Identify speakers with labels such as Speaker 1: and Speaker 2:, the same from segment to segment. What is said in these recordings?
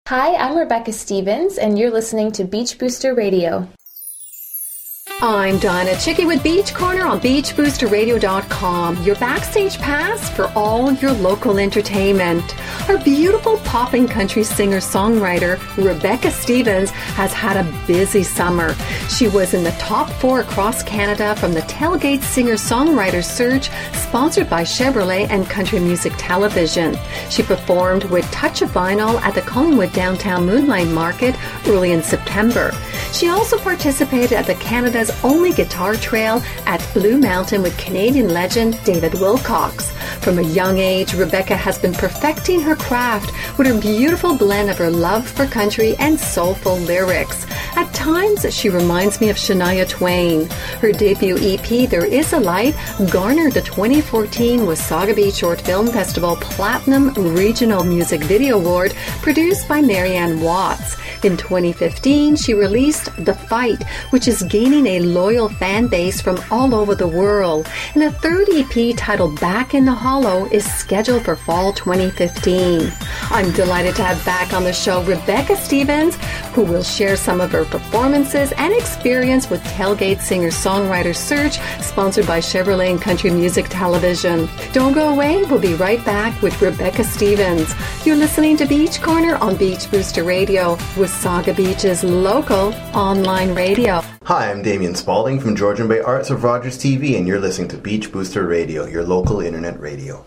Speaker 1: Hi, I'm Rebecca Stevens, and you're listening to Beach Booster Radio.
Speaker 2: I'm Donna Chickie with Beach Corner on BeachBoosterRadio.com, your backstage pass for all your local entertainment. Our beautiful pop and country singer-songwriter, Rebecca Stevens, has had a busy summer. She was in the top 4 across Canada from the Tailgate Singer-Songwriter Search, sponsored by Chevrolet and Country Music Television. She performed with Touch of Vinyl at the Collingwood Downtown Moonlight Market early in September. She also participated at the Canada's only guitar trail at Blue Mountain with Canadian legend David Wilcox. From a young age, Rebecca has been perfecting her craft with her beautiful blend of her love for country and soulful lyrics. At times, she reminds me of Shania Twain. Her debut EP, There Is a Light, garnered the 2014 Wasaga Beach Short Film Festival Platinum Regional Music Video Award, produced by Marianne Watts. In 2015, she released The Fight, which is gaining a loyal fan base from all over the world. And a third EP titled Back in the Hollow is scheduled for fall 2015. I'm delighted to have back on the show Rebecca Stevens, who will share some of her performances and experience with Tailgate Singer-Songwriter Search, sponsored by Chevrolet and Country Music Television. Don't go away. We'll be right back with Rebecca Stevens. You're listening to Beach Corner on Beach Booster Radio, Wasaga Beach's local online radio.
Speaker 3: Hi, I'm Damian Spalding from Georgian Bay Arts of Rogers TV, and you're listening to Beach Booster Radio, your local internet radio.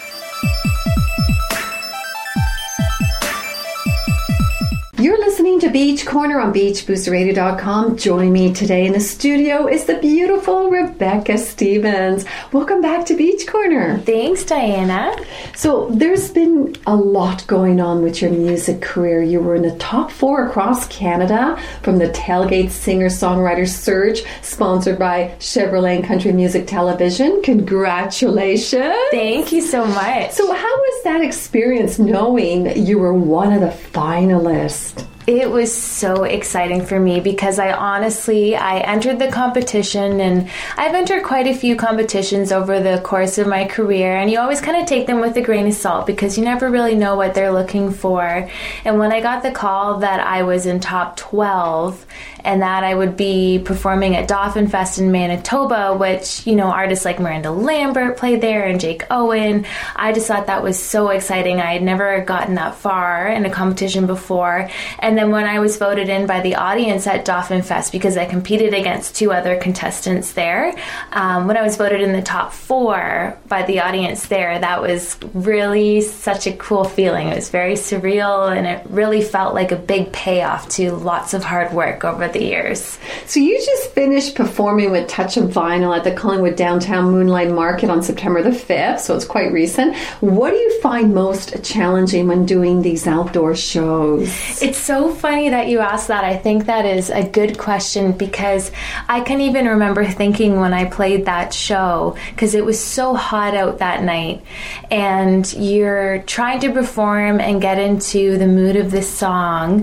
Speaker 2: You're listening to Beach Corner on BeachBoosterRadio.com. Joining me today in the studio is the beautiful Rebecca Stevens. Welcome back to Beach Corner.
Speaker 1: Thanks, Diana.
Speaker 2: So there's been a lot going on with your music career. You were in the top 4 across Canada from the Tailgate Singer-Songwriter Search, sponsored by Chevrolet and Country Music Television. Congratulations.
Speaker 1: Thank you so much.
Speaker 2: So how was that experience knowing you were one of the finalists?
Speaker 1: It was so exciting for me because I entered the competition, and I've entered quite a few competitions over the course of my career, and you always kind of take them with a grain of salt because you never really know what they're looking for. And when I got the call that I was in top 12 and that I would be performing at Dauphin Fest in Manitoba, which, you know, artists like Miranda Lambert played there and Jake Owen, I just thought that was so exciting. I had never gotten that far in a competition before. And then when I was voted in by the audience at Dauphin Fest, because I competed against 2 other contestants there, when I was voted in the top 4 by the audience there, that was really such a cool feeling. It was very surreal, and it really felt like a big payoff to lots of hard work over the years.
Speaker 2: So you just finished performing with Touch of Vinyl at the Collingwood Downtown Moonlight Market on September the 5th, so it's quite recent. What do you find most challenging when doing these outdoor shows?
Speaker 1: It's so funny that you asked that. I think that is a good question because I can even remember thinking when I played that show, because it was so hot out that night, and you're trying to perform and get into the mood of this song,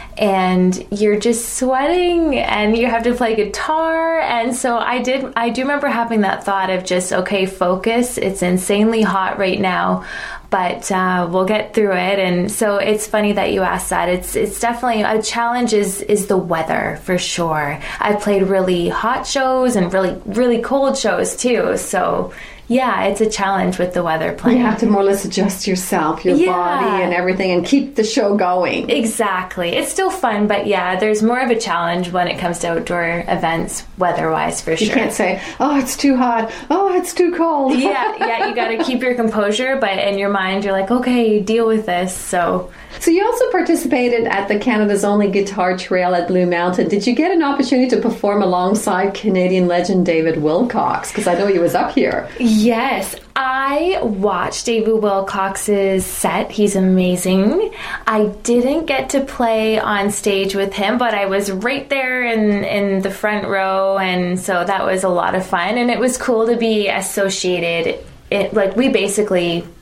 Speaker 1: and you're just sweating and you have to play guitar. And so I do remember having that thought of just, okay, focus. It's insanely hot right now, but we'll get through it. And so it's funny that you asked that. It's definitely a challenge is the weather for sure. I played really hot shows and really, really cold shows too. So yeah, it's a challenge with the weather playing.
Speaker 2: You have to more or less adjust yourself, your body and everything, and keep the show going.
Speaker 1: Exactly. It's still fun, but yeah, there's more of a challenge when it comes to outdoor events, weather-wise, for sure.
Speaker 2: You can't say, oh, it's too hot, oh, it's too cold.
Speaker 1: yeah, you got to keep your composure, but in your mind, you're like, okay, deal with this, So
Speaker 2: you also participated at the Canada's only guitar trail at Blue Mountain. Did you get an opportunity to perform alongside Canadian legend David Wilcox? Because I know he was up here.
Speaker 1: Yes, I watched David Wilcox's set. He's amazing. I didn't get to play on stage with him, but I was right there in the front row, and so that was a lot of fun. And it was cool to be associated. We basically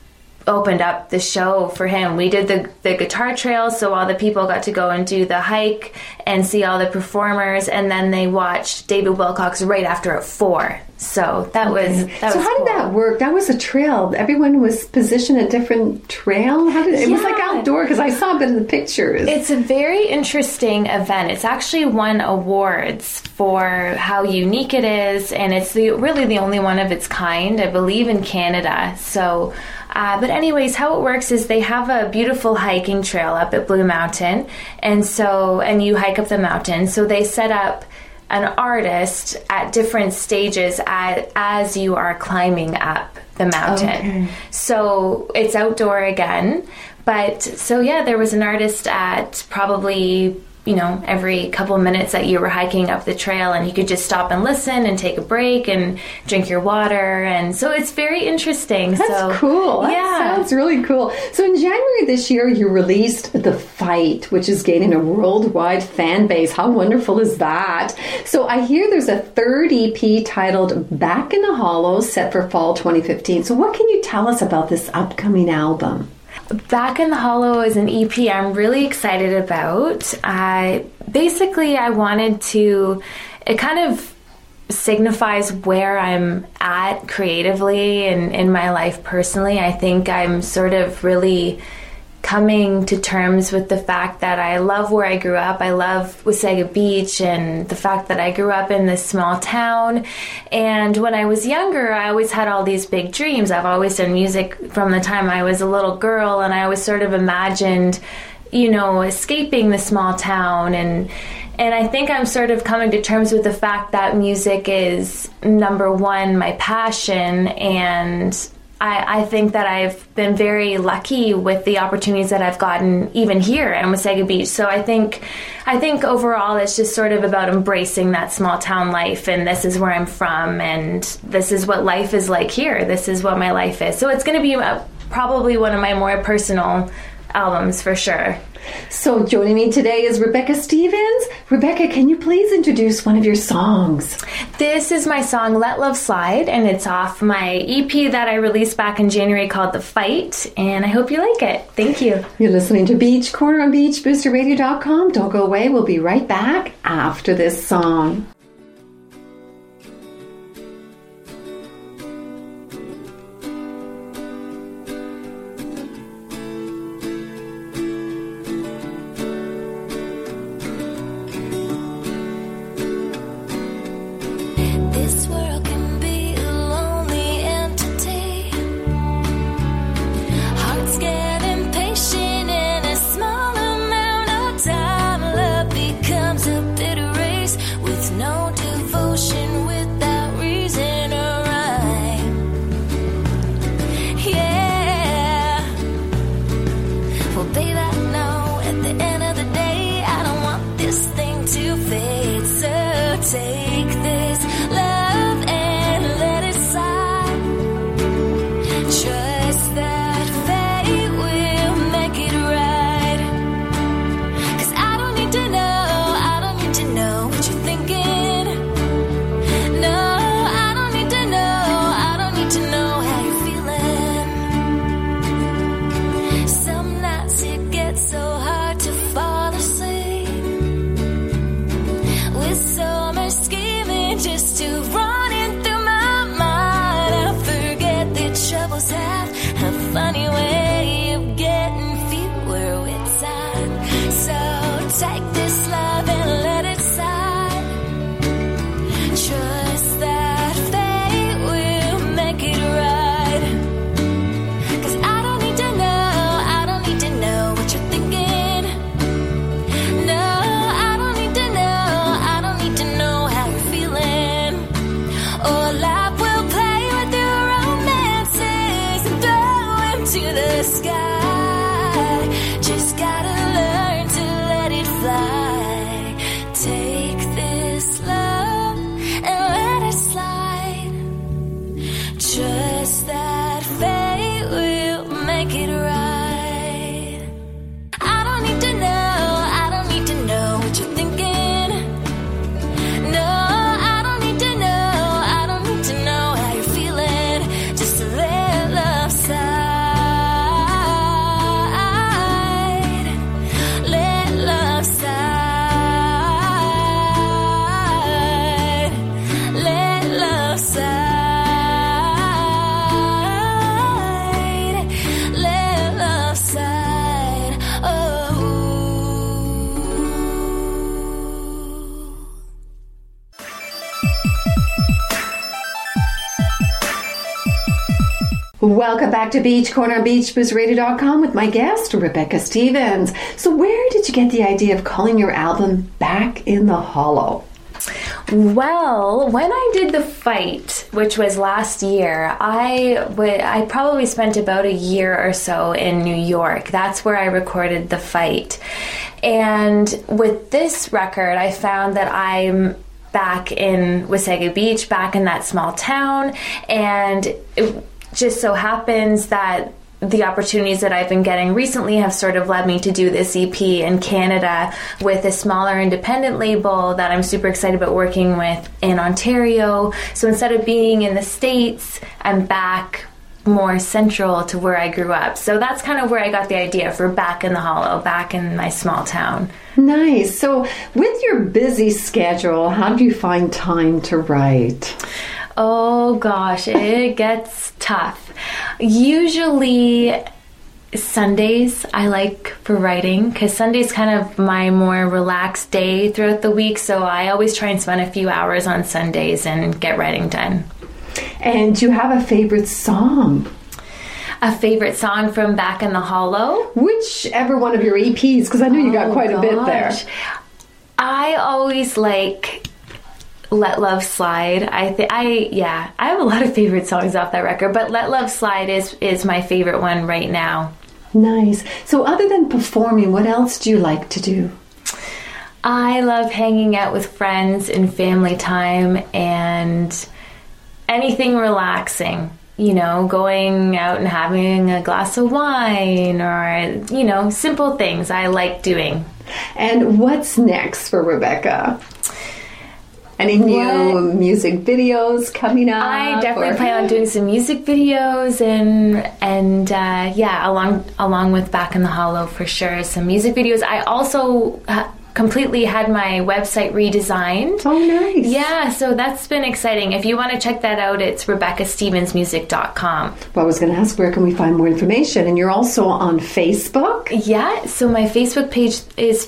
Speaker 1: opened up the show for him. We did the guitar trail, so all the people got to go and do the hike and see all the performers, and then they watched David Wilcox right after at 4. So that was
Speaker 2: So how
Speaker 1: cool.
Speaker 2: did that work? That was a trail. Everyone was positioned at different trail. How did it was like outdoor, because I saw a bit in the pictures.
Speaker 1: It's a very interesting event. It's actually won awards for how unique it is, and it's really the only one of its kind, I believe, in Canada. So, but anyways, how it works is they have a beautiful hiking trail up at Blue Mountain, and you hike up the mountain. So they set up an artist at different stages as you are climbing up the mountain. Okay. So it's outdoor again. But so yeah, there was an artist at probably, every couple of minutes that you were hiking up the trail, and you could just stop and listen and take a break and drink your water. And so it's very interesting.
Speaker 2: That's cool. That sounds really cool. So in January this year, you released The Fight, which is gaining a worldwide fan base. How wonderful is that? So I hear there's a third EP titled Back in the Hollow, set for fall 2015. So what can you tell us about this upcoming album?
Speaker 1: Back in the Hollow is an EP I'm really excited about. I wanted to, it kind of signifies where I'm at creatively and in my life personally. I think I'm sort of really coming to terms with the fact that I love where I grew up. I love Wasaga Beach, and the fact that I grew up in this small town. And when I was younger, I always had all these big dreams. I've always done music from the time I was a little girl, and I always sort of imagined, escaping the small town. And I think I'm sort of coming to terms with the fact that music is, number one, my passion, and I think that I've been very lucky with the opportunities that I've gotten even here in Wasaga Beach. So I think overall it's just sort of about embracing that small town life, and this is where I'm from, and this is what life is like here. This is what my life is. So it's going to be probably one of my more personal albums for sure.
Speaker 2: So joining me today is Rebecca Stevens. Rebecca, can you please introduce one of your songs?
Speaker 1: This is my song Let Love Slide, and it's off my EP that I released back in January called The Fight, and I hope you like it. Thank you.
Speaker 2: You're listening to Beach Corner on BeachBoosterRadio.com. Don't go away. We'll be right back after this song.
Speaker 4: Sky, just gotta learn to let it fly.
Speaker 2: Welcome back to Beach Corner on BeachBoosterRadio.com with my guest, Rebecca Stevens. So where did you get the idea of calling your album Back in the Hollow?
Speaker 1: Well, when I did The Fight, which was last year, I probably spent about a year or so in New York. That's where I recorded The Fight. And with this record, I found that I'm back in Wasaga Beach, back in that small town, and it just so happens that the opportunities that I've been getting recently have sort of led me to do this EP in Canada with a smaller independent label that I'm super excited about working with in Ontario. So instead of being in the States, I'm back more central to where I grew up. So that's kind of where I got the idea for Back in the Hollow, back in my small town.
Speaker 2: Nice. So with your busy schedule, how do you find time to write?
Speaker 1: Oh gosh, it gets tough. Usually Sundays I like for writing because Sunday's kind of my more relaxed day throughout the week, so I always try and spend a few hours on Sundays and get writing done.
Speaker 2: And do you have a favorite song?
Speaker 1: A favorite song from Back in the Hollow?
Speaker 2: Whichever one of your EPs, because I know you got quite a bit there.
Speaker 1: I always like Let Love Slide. I have a lot of favorite songs off that record, but Let Love Slide is my favorite one right now.
Speaker 2: Nice. So other than performing, what else do you like to do?
Speaker 1: I love hanging out with friends and family time and anything relaxing. You know, going out and having a glass of wine or, you know, simple things I like doing.
Speaker 2: And what's next for Rebecca? Any new music videos coming up?
Speaker 1: I definitely plan on doing some music videos and along with Back in the Hollow for sure, some music videos. I also completely had my website redesigned.
Speaker 2: Oh, nice.
Speaker 1: Yeah, so that's been exciting. If you want to check that out, it's RebeccaStevensMusic.com.
Speaker 2: Well, I was going to ask, where can we find more information? And you're also on Facebook?
Speaker 1: Yeah, so my Facebook page is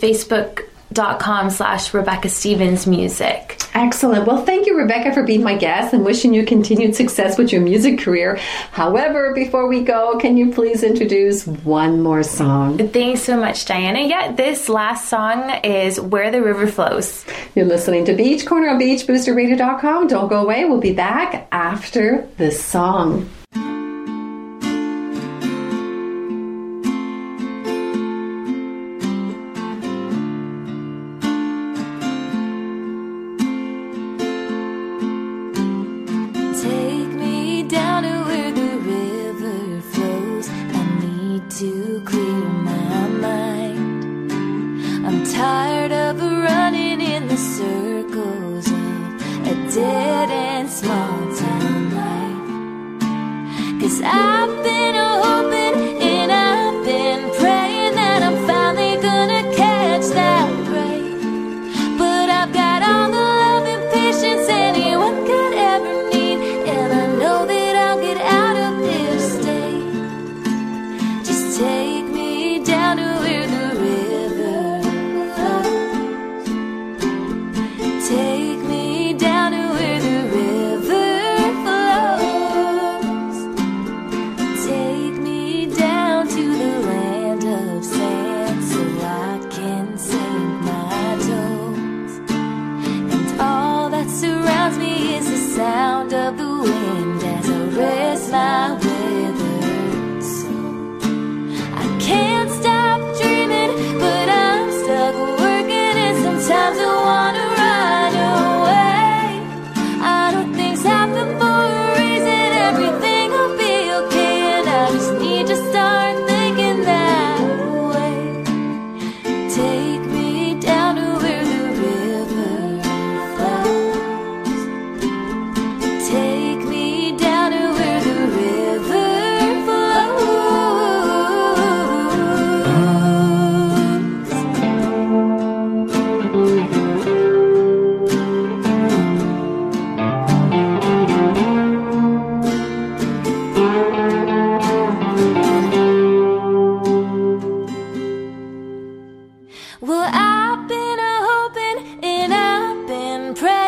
Speaker 1: Facebook.com/RebeccaStevensMusic.
Speaker 2: Excellent. Well, thank you, Rebecca, for being my guest and wishing you continued success with your music career. However, before we go, can you please introduce one more song?
Speaker 1: Thanks so much, Diana. Yeah, this last song is Where the River Flows.
Speaker 2: You're listening to Beach Corner on BeachBoosterRadio.com. Don't go away. We'll be back after this song.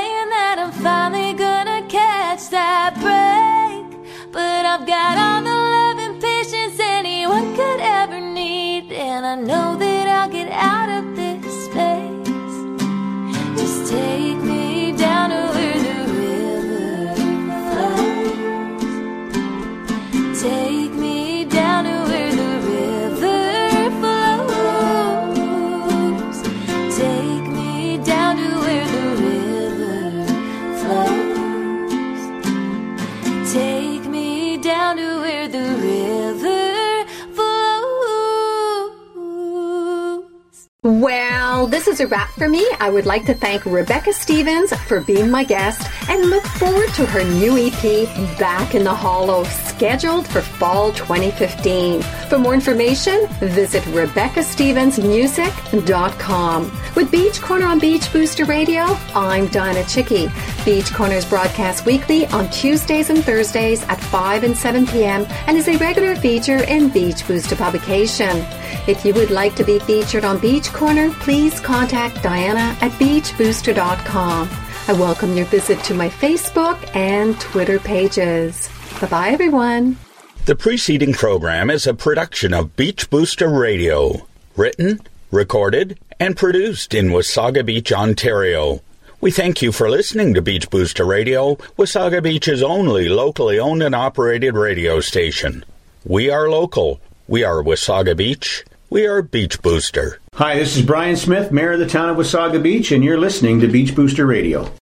Speaker 4: Finally gonna catch that break, but I've got all the I'll get out of this space. Just take me down to where the river flows. Take me down to where the river flows. Take me down to where the river flows. Take me down to where the river flows.
Speaker 2: Well, this is a wrap for me. I would like to thank Rebecca Stevens for being my guest and look forward to her new EP, Back in the Hollow, scheduled for fall 2015. For more information, visit RebeccaStevensMusic.com. With Beach Corner on Beach Booster Radio, I'm Dinah Chicky. Beach Corner's broadcast weekly on Tuesdays and Thursdays at 5 and 7 p.m. and is a regular feature in Beach Booster publication. If you would like to be featured on Beach Corner, please contact Diana at beachbooster.com. I welcome your visit to my Facebook and Twitter pages. Bye-bye, everyone.
Speaker 5: The preceding program is a production of Beach Booster Radio, written, recorded, and produced in Wasaga Beach, Ontario. We thank you for listening to Beach Booster Radio, Wasaga Beach's only locally owned and operated radio station. We are local. We are Wasaga Beach. We are Beach Booster.
Speaker 6: Hi, this is Brian Smith, Mayor of the town of Wasaga Beach, and you're listening to Beach Booster Radio.